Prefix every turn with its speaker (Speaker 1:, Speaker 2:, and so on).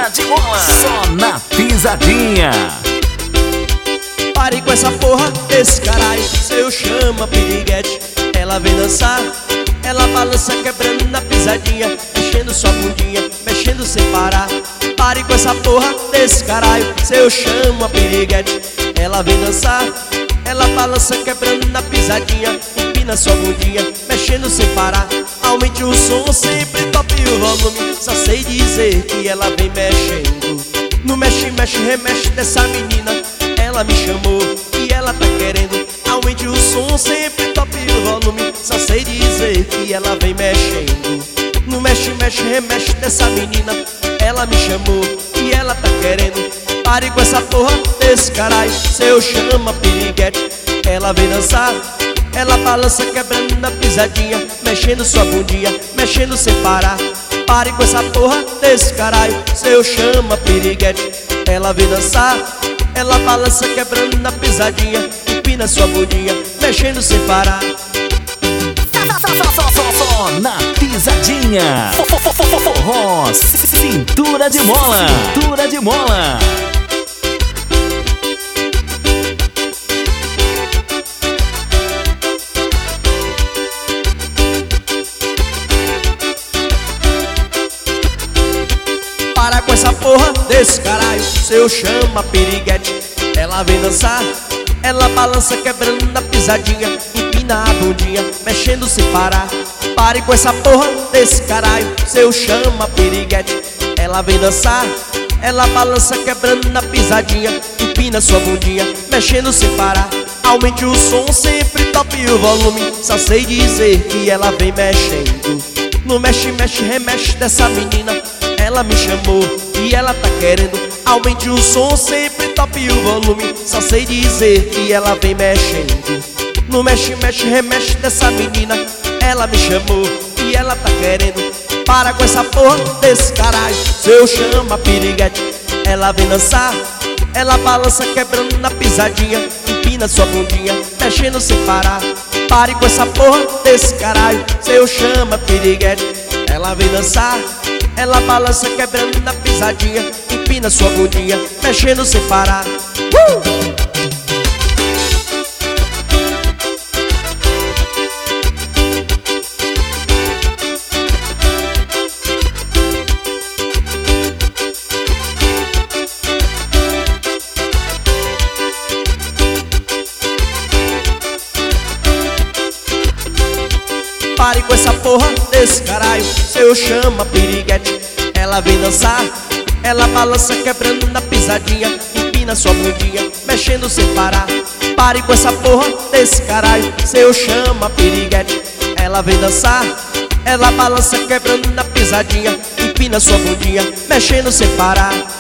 Speaker 1: de mola, só na pisadinha.
Speaker 2: Pare com essa porra desse caralho, seu chama piriguete. Ela vem dançar, ela balança quebrando na pisadinha, mexendo sua bundinha, mexendo sem parar. Pare com essa porra desse caralho, seu chama piriguete. Ela vem dançar, ela balança quebrando na pisadinha, empina sua bundinha, mexendo sem parar. Aumente o som, sempre top o volume, só sei dizer que ela vem mexendo. No mexe, mexe, remexe dessa menina, ela me chamou e ela tá querendo. Aumente o som, sempre top o volume, só sei dizer que ela vem mexendo. No mexe, mexe, remexe dessa menina, ela me chamou e ela tá querendo. Pare com essa porra desse caralho, seu chama piriguete. Ela vem dançar, ela balança quebrando na pisadinha, mexendo sua bundinha, mexendo sem parar. Pare com essa porra desse caralho, seu chama piriguete. Ela vem dançar, ela balança quebrando na pisadinha, empina sua bundinha, mexendo sem parar.
Speaker 1: Só na pisadinha. Forró, cintura de mola, cintura de mola.
Speaker 2: Para com essa porra desse caralho, seu chama piriguete. Ela vem dançar, ela balança quebrando na pisadinha, empina a bundinha, mexendo sem parar. Pare com essa porra desse caralho, seu chama piriguete. Ela vem dançar, ela balança quebrando na pisadinha, empina sua bundinha, mexendo sem parar. Aumente o som, sempre top o volume, só sei dizer que ela vem mexendo. No mexe, mexe, remexe dessa menina, ela me chamou e ela tá querendo. Aumente o som, sempre top o volume, só sei dizer que ela vem mexendo. No mexe, mexe, remexe dessa menina, ela me chamou e ela tá querendo. Para com essa porra desse caralho, seu chama piriguete. Ela vem dançar, ela balança quebrando na pisadinha, empina sua bundinha, mexendo sem parar. Pare com essa porra desse caralho, seu chama piriguete. Ela vem dançar, ela balança quebrando na pisadinha, empina sua bundinha, mexendo sem parar. Pare com essa porra desse caralho, seu chama piriguete. Ela vem dançar, ela balança quebrando na pisadinha, empina sua bundinha, mexendo sem parar. Pare com essa porra desse caralho, seu chama piriguete. Ela vem dançar, ela balança quebrando na pisadinha, empina sua bundinha, mexendo sem parar.